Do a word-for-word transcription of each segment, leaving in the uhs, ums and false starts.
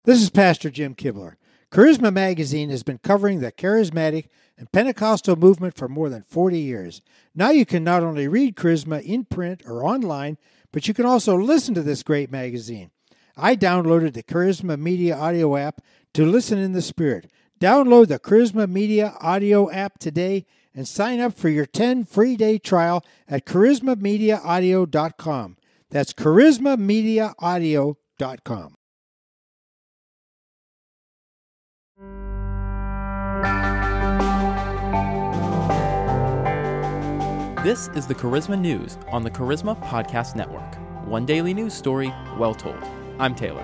This is Pastor Jim Kibler. Charisma Magazine has been covering the charismatic and Pentecostal movement for more than forty years. Now you can not only read Charisma in print or online, but you can also listen to this great magazine. I downloaded the Charisma Media Audio app to listen in the Spirit. Download the Charisma Media Audio app today and sign up for your ten free day trial at charisma media audio dot com. That's charisma media audio dot com. This is the Charisma News on the Charisma Podcast Network. One daily news story, well told. I'm Taylor.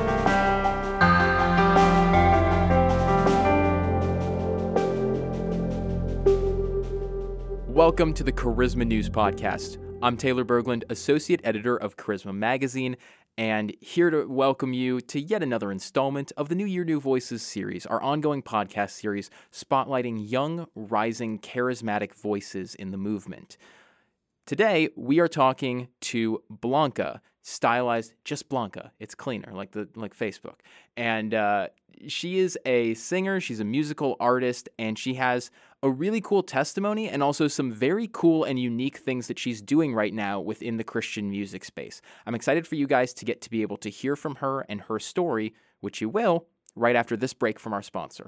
Welcome to the Charisma News Podcast. I'm Taylor Berglund, Associate Editor of Charisma Magazine, and here to welcome you to yet another installment of the New Year, New Voices series, our ongoing podcast series spotlighting young, rising, charismatic voices in the movement. Today, we are talking to Blanca, stylized just Blanca. It's cleaner, like the like Facebook. And uh, she is a singer, she's a musical artist, and she has a really cool testimony and also some very cool and unique things that she's doing right now within the Christian music space. I'm excited for you guys to get to be able to hear from her and her story, which you will, right after this break from our sponsor.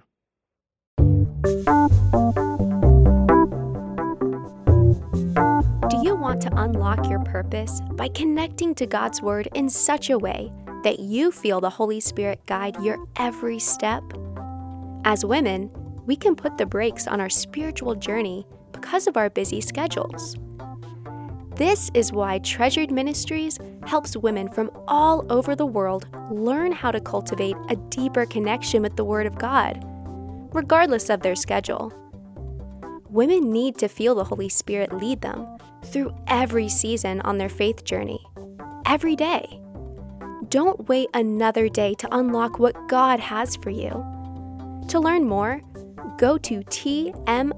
Do you want to unlock your purpose by connecting to God's Word in such a way that you feel the Holy Spirit guide your every step? As women, we can put the brakes on our spiritual journey because of our busy schedules. This is why Treasured Ministries helps women from all over the world learn how to cultivate a deeper connection with the Word of God, regardless of their schedule. Women need to feel the Holy Spirit lead them through every season on their faith journey, every day. Don't wait another day to unlock what God has for you. To learn more, go to tmin.live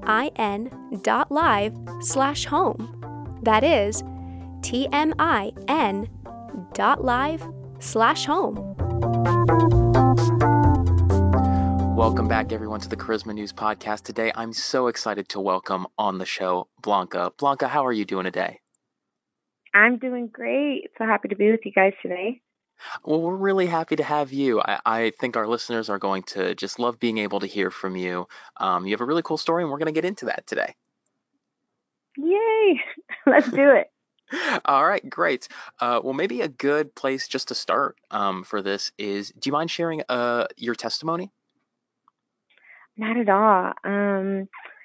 slash home. That is tmin.live slash home. Welcome back, everyone, to the Charisma News Podcast. Today, I'm so excited to welcome on the show Blanca. Blanca, how are you doing today? I'm doing great. So happy to be with you guys today. Well, we're really happy to have you. I, I think our listeners are going to just love being able to hear from you. Um, you have a really cool story, and we're going to get into that today. Yay! Let's do it. All right, great. Uh, well, maybe a good place just to start um, for this is, do you mind sharing uh, your testimony? Not at all. Um,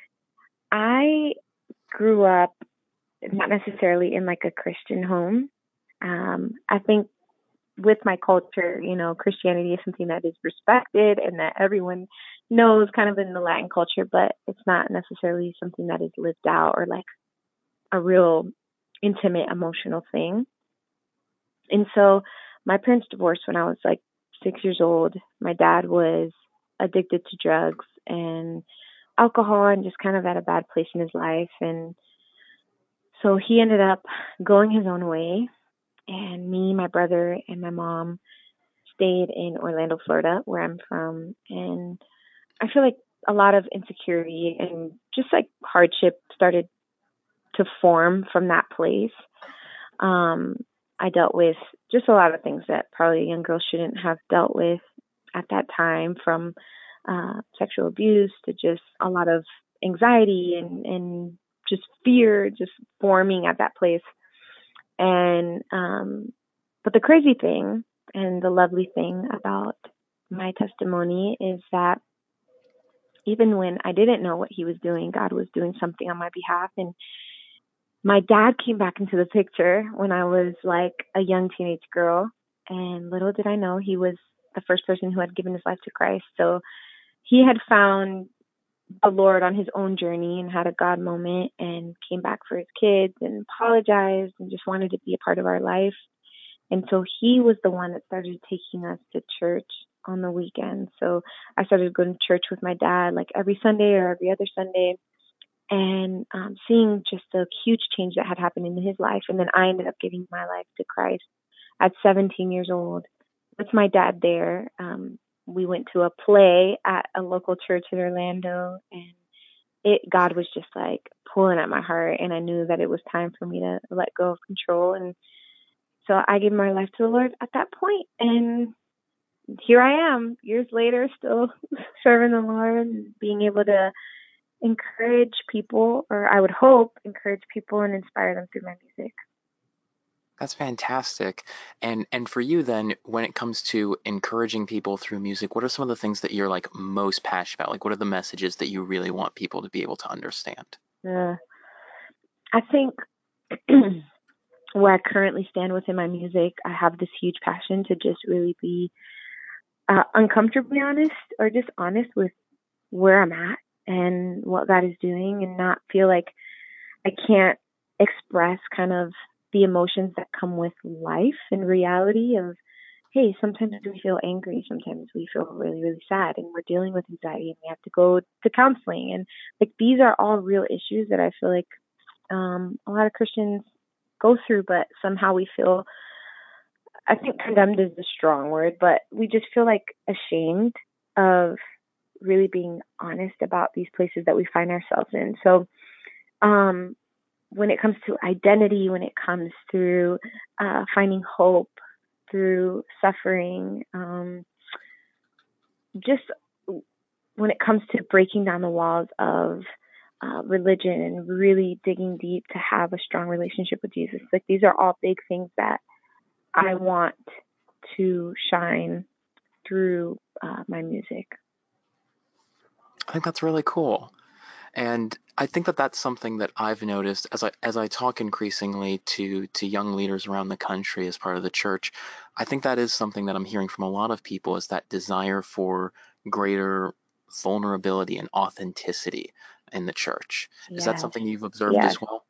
I grew up not necessarily in like a Christian home. Um, I think with my culture, you know, Christianity is something that is respected and that everyone knows kind of in the Latin culture, but it's not necessarily something that is lived out or like a real intimate emotional thing. And so my parents divorced when I was like six years old. My dad was addicted to drugs and alcohol and just kind of at a bad place in his life. And so he ended up going his own way. And me, my brother, and my mom stayed in Orlando, Florida, where I'm from. And I feel like a lot of insecurity and just like hardship started to form from that place. Um, I dealt with just a lot of things that probably a young girl shouldn't have dealt with at that time, from uh, sexual abuse to just a lot of anxiety and, and just fear just forming at that place. And, um, but the crazy thing and the lovely thing about my testimony is that even when I didn't know what he was doing, God was doing something on my behalf. And my dad came back into the picture when I was like a young teenage girl. And little did I know he was the first person who had given his life to Christ. So he had found the Lord on his own journey and had a God moment and came back for his kids and apologized and just wanted to be a part of our life. And so he was the one that started taking us to church on the weekend. So I started going to church with my dad like every Sunday or every other Sunday, and um, seeing just the huge change that had happened in his life. And then I ended up giving my life to Christ at seventeen years old. with my dad there. Um, we went to a play at a local church in Orlando, and it God was just like pulling at my heart, and I knew that it was time for me to let go of control. And so I gave my life to the Lord at that point, and here I am, years later, still serving the Lord and being able to encourage people, or I would hope encourage people and inspire them through my music. That's fantastic. And and for you then, when it comes to encouraging people through music, what are some of the things that you're like most passionate about? Like what are the messages that you really want people to be able to understand? Uh, I think where I currently stand within my music, I have this huge passion to just really be uh, uncomfortably honest, or just honest with where I'm at and what God is doing, and not feel like I can't express kind of the emotions that come with life and reality of, hey, sometimes we feel angry, sometimes we feel really, really sad, and we're dealing with anxiety and we have to go to counseling. And like, these are all real issues that I feel like um, a lot of Christians go through, but somehow we feel, I think condemned is a strong word, but we just feel like ashamed of really being honest about these places that we find ourselves in. So um, when it comes to identity, when it comes through uh, finding hope through suffering, um, just when it comes to breaking down the walls of uh, religion and really digging deep to have a strong relationship with Jesus, like these are all big things that I want to shine through uh, my music. I think that's really cool. And I think that that's something that I've noticed as I as I talk increasingly to to young leaders around the country as part of the church. I think that is something that I'm hearing from a lot of people, is that desire for greater vulnerability and authenticity in the church. Is that Yes. something you've observed Yes, as well?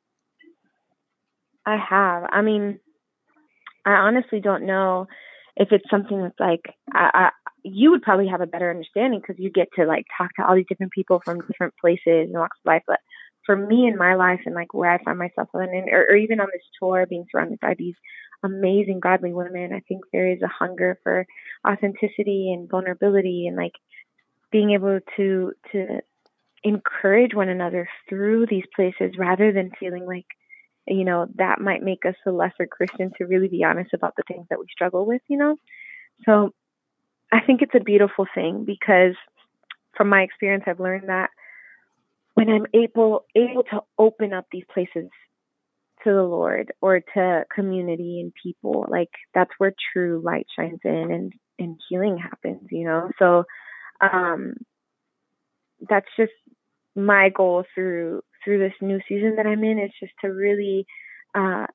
I have. I mean, I honestly don't know if it's something that's like, I, I you would probably have a better understanding because you get to like talk to all these different people from different places and walks of life. But for me in my life and like where I find myself in, or, or even on this tour, being surrounded by these amazing godly women, I think there is a hunger for authenticity and vulnerability, and like being able to to encourage one another through these places, rather than feeling like, you know, that might make us a lesser Christian, to really be honest about the things that we struggle with, you know? So I think it's a beautiful thing, because from my experience, I've learned that when I'm able, able to open up these places to the Lord or to community and people, like that's where true light shines in, and, and healing happens, you know? So um, that's just my goal through through this new season that I'm in, is just to really uh,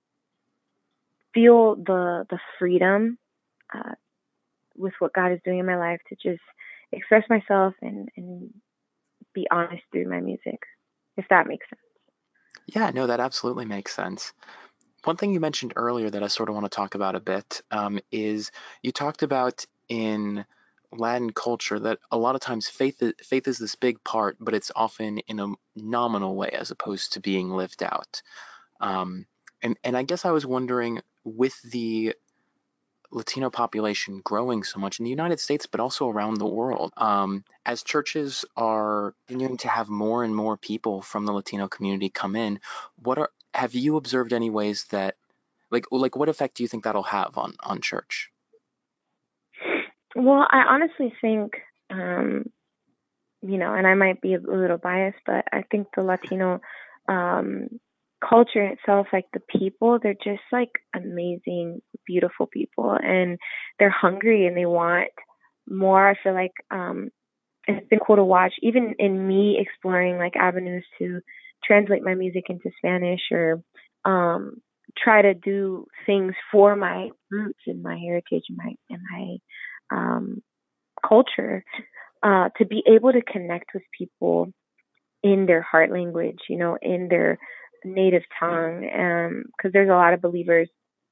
feel the the freedom uh, with what God is doing in my life, to just express myself and, and be honest through my music, if that makes sense. Yeah, no, that absolutely makes sense. One thing you mentioned earlier that I sort of want to talk about a bit um, is you talked about in Latin culture that a lot of times faith is, faith is this big part, but it's often in a nominal way as opposed to being lived out. Um, and and I guess I was wondering, with the Latino population growing so much in the United States, but also around the world, um, as churches are continuing to have more and more people from the Latino community come in, what are have you observed any ways that like like what effect do you think that'll have on on church? Well, I honestly think, um, you know, and I might be a little biased, but I think the Latino um, culture itself, like the people, they're just like amazing, beautiful people, and they're hungry and they want more. I feel like um, it's been cool to watch, even in me exploring like avenues to translate my music into Spanish, or um, try to do things for my roots and my heritage and my and my um, culture, uh, to be able to connect with people in their heart language, you know, in their native tongue. Because um, there's a lot of believers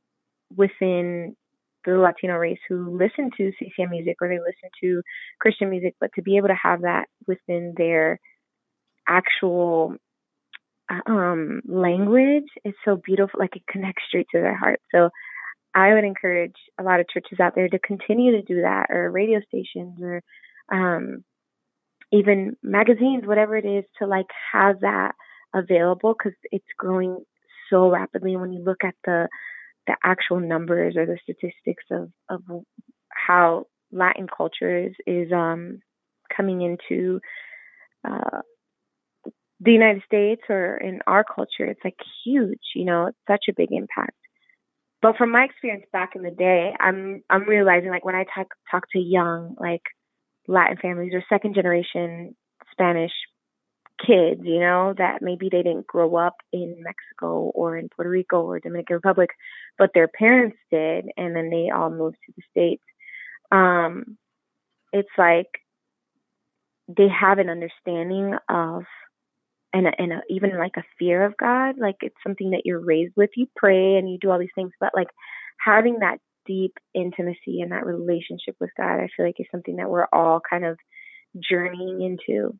within the Latino race who listen to C C M music, or they listen to Christian music, but to be able to have that within their actual um, language is so beautiful. Like it connects straight to their heart. So I would encourage a lot of churches out there to continue to do that, or radio stations, or um, even magazines, whatever it is, to like have that available, because it's growing so rapidly. And when you look at the the actual numbers or the statistics of, of how Latin culture is, is um, coming into uh, the United States or in our culture, it's like huge, you know, it's such a big impact. But from my experience back in the day, I'm I'm realizing, like, when I talk talk to young, like, Latin families or second generation Spanish kids, you know, that maybe they didn't grow up in Mexico or in Puerto Rico or Dominican Republic, but their parents did, and then they all moved to the States. Um, it's like they have an understanding of, and, a, and a, even like a fear of God. Like, it's something that you're raised with. You pray and you do all these things, but like having that deep intimacy and that relationship with God, I feel like is something that we're all kind of journeying into.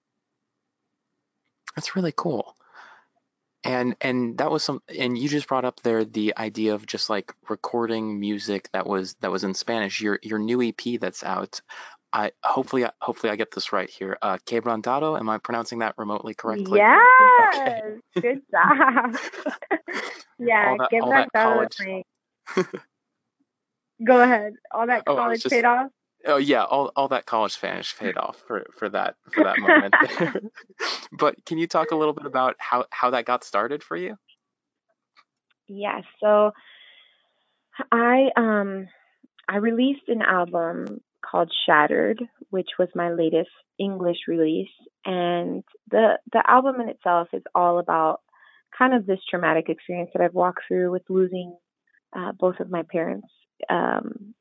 That's really cool. And and that was some, and you just brought up there the idea of just like recording music that was that was in Spanish. Your your new E P that's out. I hopefully hopefully I get this right here. Uh, Quebrantado. Am I pronouncing that remotely correctly? Yes, okay. Good job. Yeah, all that, all that college. My... Go ahead. All that oh, college just, paid off. Oh yeah, all all that college Spanish paid off for, for that for that moment. But can you talk a little bit about how, how that got started for you? Yeah, so I um I released an album called Shattered, which was my latest English release, and the the album in itself is all about kind of this traumatic experience that I've walked through with losing uh, both of my parents. Um,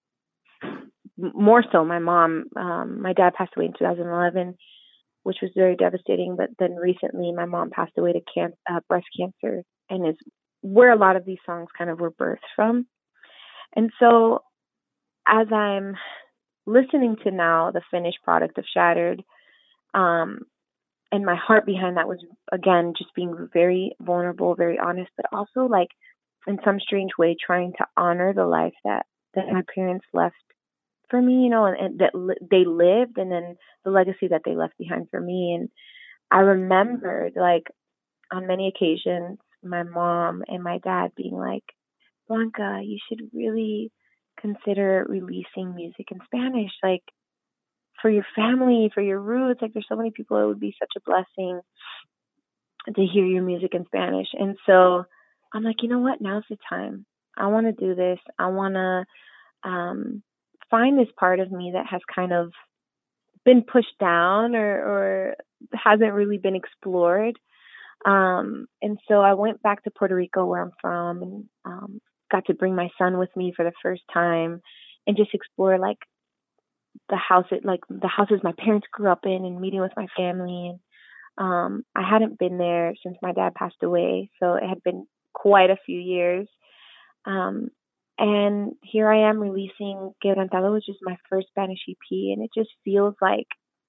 more so my mom. Um, my dad passed away in two thousand eleven, which was very devastating. But then recently my mom passed away to can- uh, breast cancer, and is where a lot of these songs kind of were birthed from. And so as I'm listening to now the finished product of Shattered, um, and my heart behind that was, again, just being very vulnerable, very honest, but also like in some strange way trying to honor the life that, that my parents left for me, you know, and, and that li- they lived, and then the legacy that they left behind for me. And I remembered, like, on many occasions, my mom and my dad being like, Blanca, you should really consider releasing music in Spanish, like, for your family, for your roots. Like, there's so many people, it would be such a blessing to hear your music in Spanish. And so I'm like, you know what? Now's the time. I want to do this. I want to um, find this part of me that has kind of been pushed down or, or hasn't really been explored. Um, and so I went back to Puerto Rico, where I'm from, and um, got to bring my son with me for the first time and just explore, like, the house, it, like the houses my parents grew up in, and meeting with my family. And um, I hadn't been there since my dad passed away, so it had been quite a few years. Um, and here I am releasing Quebrantado, which is my first Spanish E P, and it just feels like,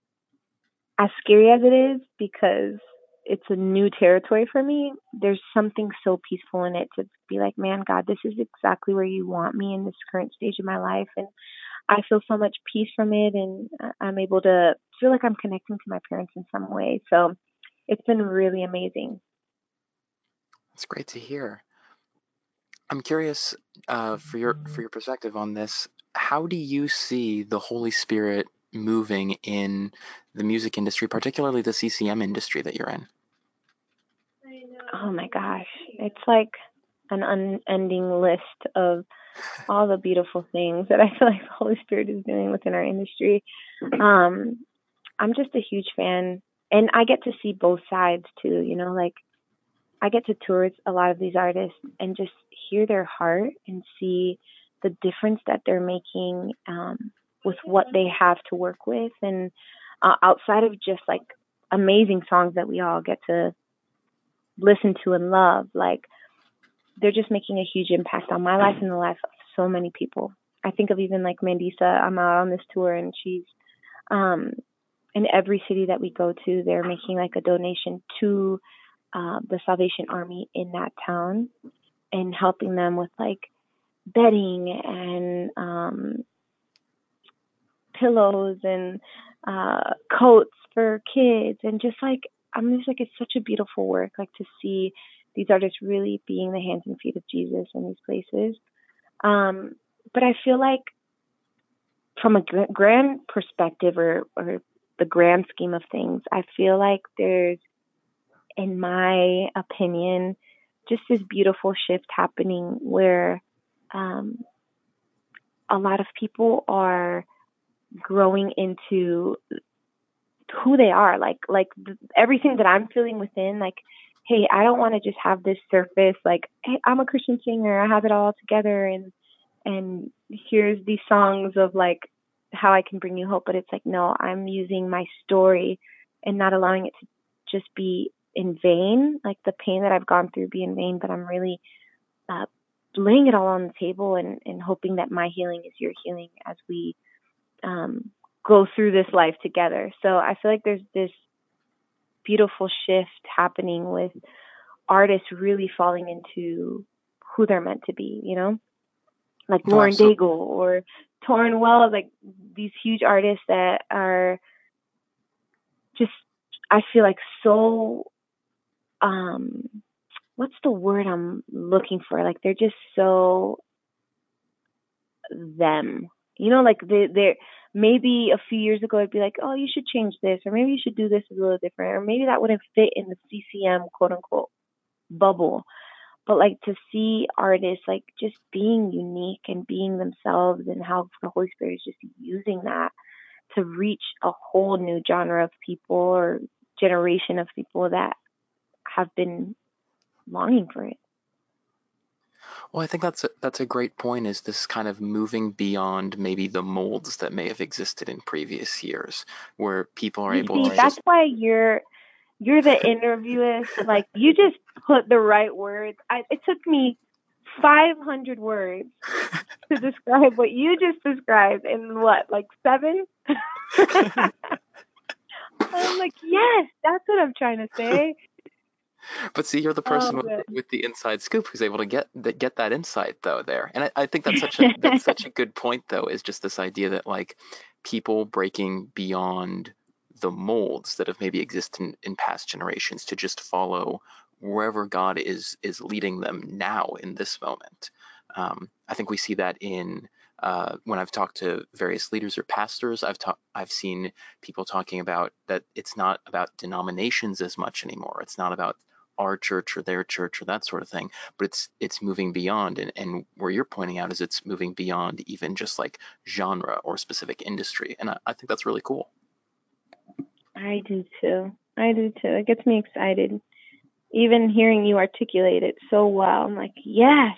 as scary as it is, because it's a new territory for me, there's something so peaceful in it to be like, man, God, this is exactly where you want me in this current stage of my life. And I feel so much peace from it, and I'm able to feel like I'm connecting to my parents in some way. So it's been really amazing. That's great to hear. I'm curious uh, for your for your perspective on this. How do you see the Holy Spirit moving in the music industry, particularly the C C M industry that you're in? Oh my gosh, it's like an unending list of all the beautiful things that I feel like the Holy Spirit is doing within our industry. Um, I'm just a huge fan, and I get to see both sides too, you know, like I get to tour with a lot of these artists and just hear their heart and see the difference that they're making um, with what they have to work with. And uh, outside of just like amazing songs that we all get to listen to and love, like they're just making a huge impact on my life and the life of so many people. I think of even like Mandisa. I'm out on this tour, and she's um, in every city that we go to, they're making like a donation to uh, the Salvation Army in that town and helping them with like bedding and um, pillows and uh, coats for kids, and just like, I'm just like, it's such a beautiful work, like to see these artists really being the hands and feet of Jesus in these places. Um, but I feel like from a gr- grand perspective, or, or the grand scheme of things, I feel like there's, in my opinion, just this beautiful shift happening where um, a lot of people are growing into who they are, like like th- everything that I'm feeling within, like, hey, I don't want to just have this surface, like, hey, I'm a Christian singer, I have it all together, and and here's these songs of like how I can bring you hope. But it's like, no, I'm using my story and not allowing it to just be in vain, like the pain that I've gone through be in vain, but I'm really uh, laying it all on the table, and, and hoping that my healing is your healing as we um, go through this life together. So I feel like there's this beautiful shift happening with artists really falling into who they're meant to be, you know, like No, Lauren absolutely. Daigle or Torrin Wells, like these huge artists that are just, I feel like so, um, what's the word I'm looking for? Like they're just so them, you know, like they, they're, maybe a few years ago, I'd be like, oh, you should change this, or maybe you should do this a little different, or maybe that wouldn't fit in the C C M quote unquote bubble. But like to see artists like just being unique and being themselves, and how the Holy Spirit is just using that to reach a whole new genre of people or generation of people that have been longing for it. Well, I think that's a, that's a great point, is this kind of moving beyond maybe the molds that may have existed in previous years, where people are You able see, to that's just, why you're you're the interviewist. Like you just put the right words. I, it took me five hundred words to describe what you just described in what, like seven? I'm like, yes, that's what I'm trying to say. but see, you're the Oh, person with, good. with the inside scoop who's able to get that get that insight though there. And I, I think that's such a that's such a good point though, is just this idea that like people breaking beyond the molds that have maybe existed in, in past generations to just follow wherever God is is leading them now in this moment. Um, I think we see that in uh, when I've talked to various leaders or pastors. I've talked I've seen people talking about that it's not about denominations as much anymore. It's not about our church or their church or that sort of thing, but it's it's moving beyond, and, and where you're pointing out is it's moving beyond even just like genre or specific industry, and I, I think that's really cool. I do too. I do too. It gets me excited. Even hearing you articulate it so well, I'm like, yes.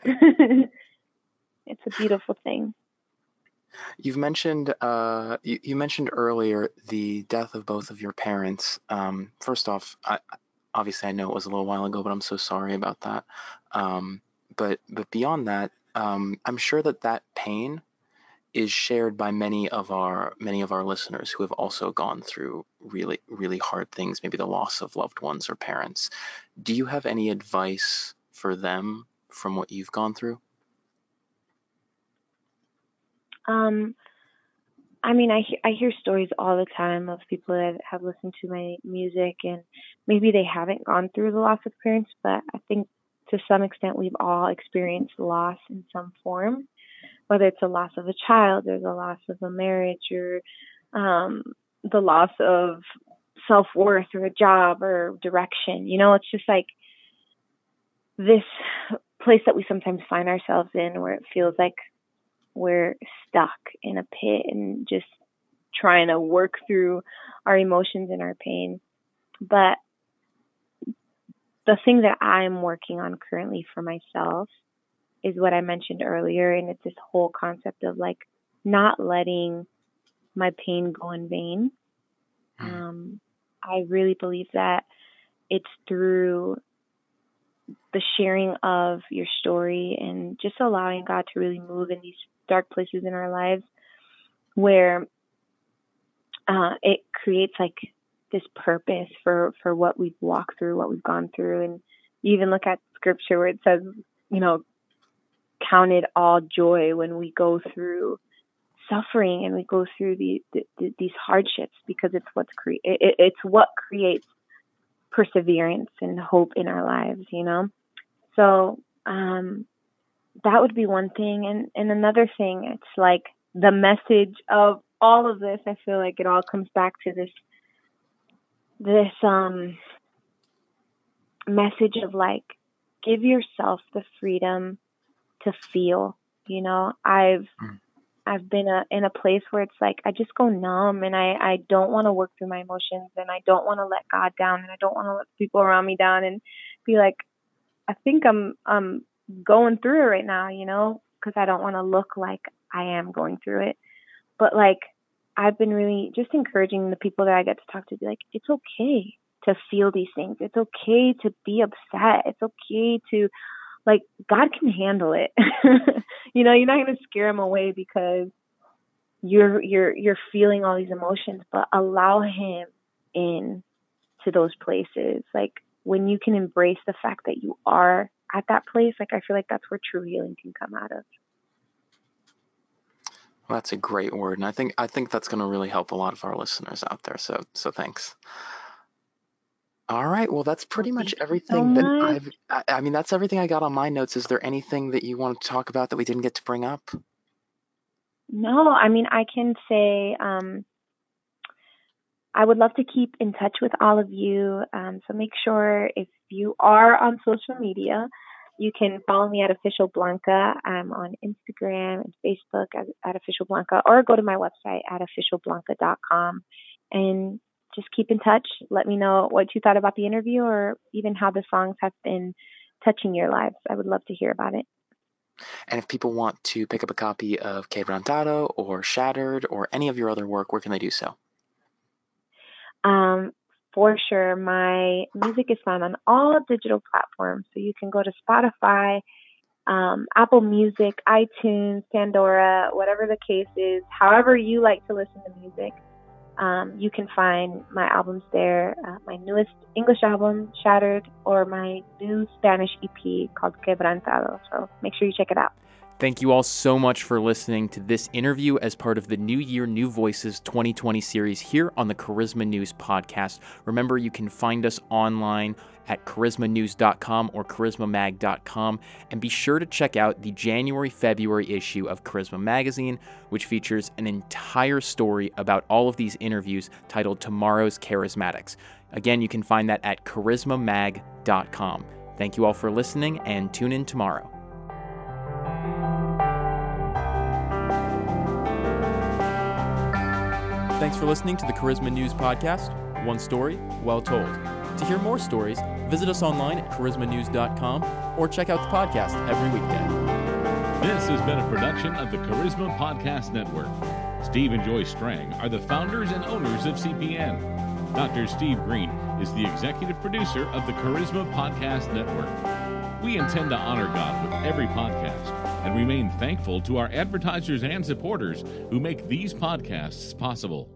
It's a beautiful thing. You've mentioned uh, you, you mentioned earlier the death of both of your parents. Um, first off, I, obviously I know it was a little while ago, but I'm so sorry about that. Um, but but beyond that, um, I'm sure that that pain is shared by many of our many of our listeners who have also gone through really really hard things, maybe the loss of loved ones or parents. Do you have any advice for them from what you've gone through? Um, I mean, I he- I hear stories all the time of people that have listened to my music, and maybe they haven't gone through the loss of parents, but I think to some extent we've all experienced loss in some form, whether it's a loss of a child, there's a loss of a marriage, or um, the loss of self-worth or a job or direction. You know, it's just like this place that we sometimes find ourselves in where it feels like we're stuck in a pit and just trying to work through our emotions and our pain. But the thing that I'm working on currently for myself is what I mentioned earlier. And it's this whole concept of like not letting my pain go in vain. Um, I really believe that it's through the sharing of your story and just allowing God to really move in these dark places in our lives where uh, it creates like this purpose for, for what we've walked through, what we've gone through. And you even look at scripture where it says, you know, count it all joy when we go through suffering and we go through the, the, these hardships, because it's what's cre- it, it's what creates perseverance and hope in our lives, you know? So um, that would be one thing. And, and another thing, it's like the message of all of this, I feel like it all comes back to this, this um, message of like, give yourself the freedom to feel, you know? I've, mm. I've been a, in a place where it's like, I just go numb and I, I don't want to work through my emotions, and I don't want to let God down, and I don't want to let people around me down and be like, I think I'm, I'm going through it right now, you know, because I don't want to look like I am going through it. But like, I've been really just encouraging the people that I get to talk to, be like, it's okay to feel these things. It's okay to be upset. It's okay to, like, God can handle it. You know, you're not going to scare him away because you're you're you're feeling all these emotions, but allow him in to those places. Like, when you can embrace the fact that you are at that place, like, I feel like that's where true healing can come out of. Well, that's a great word, and I think I think that's going to really help a lot of our listeners out there. So so thanks. All right. Well, that's pretty much everything so that much. I've, I, I mean, that's everything I got on my notes. Is there anything that you want to talk about that we didn't get to bring up? No, I mean, I can say, um, I would love to keep in touch with all of you. Um, so make sure, if you are on social media, you can follow me at Official Blanca. I'm on Instagram and Facebook at, at Official Blanca, or go to my website at official blanca dot com and just keep in touch. Let me know what you thought about the interview, or even how the songs have been touching your lives. I would love to hear about it. And if people want to pick up a copy of Quebrantado or Shattered or any of your other work, where can they do so? Um, for sure. My music is found on all digital platforms. So you can go to Spotify, um, Apple Music, iTunes, Pandora, whatever the case is, however you like to listen to music. Um, you can find my albums there, uh, my newest English album, Shattered, or my new Spanish E P called Quebrantado. So make sure you check it out. Thank you all so much for listening to this interview as part of the New Year, New Voices twenty twenty series here on the Charisma News podcast. Remember, you can find us online at charisma news dot com or charisma mag dot com, and be sure to check out the January February issue of Charisma Magazine, which features an entire story about all of these interviews titled Tomorrow's Charismatics. Again, you can find that at charisma mag dot com. Thank you all for listening, and tune in tomorrow. Thanks for listening to the Charisma News Podcast. One story, well told. To hear more stories, visit us online at charisma news dot com or check out the podcast every weekday. This has been a production of the Charisma Podcast Network. Steve and Joy Strang are the founders and owners of C P N. Doctor Steve Green is the executive producer of the Charisma Podcast Network. We intend to honor God with every podcast and remain thankful to our advertisers and supporters who make these podcasts possible.